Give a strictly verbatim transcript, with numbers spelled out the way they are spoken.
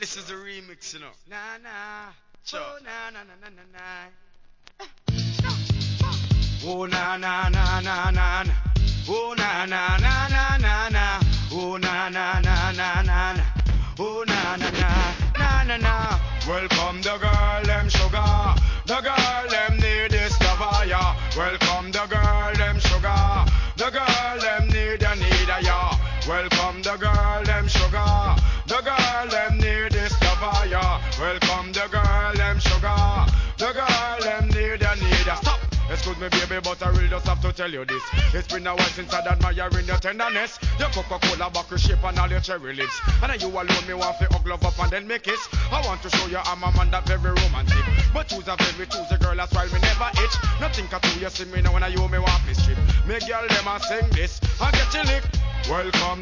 this is the remix, you know. Na na, sure. Oh na na na na na na. Oh na na na na na na. Oh na na na na na na. Oh na na na na na na. Oh na na na na na na. Welcome the girl, them sugar. The girl, them need this lover, yeah. Welcome the girl, them sugar. The girl, them need ya, need ya, yeah. Welcome the girl, them sugar. The girl, them need this lover, yeah. Welcome the girl, them sugar. The girl, them need ya, need ya. Stop. Excuse me, baby, but I really just have to tell you this. It's been a while since I'd admiring your tenderness. Your Coca-Cola bottle shape and all your cherry lips. And then you alone me want to hug, love up and then make kiss. I want to show you I'm a man that very romantic. But you's a very choosy girl, that's why me never itch. Nothing can do you see me now when I you me want me strip. Me girl, them a sing this and get you lick. Welcome.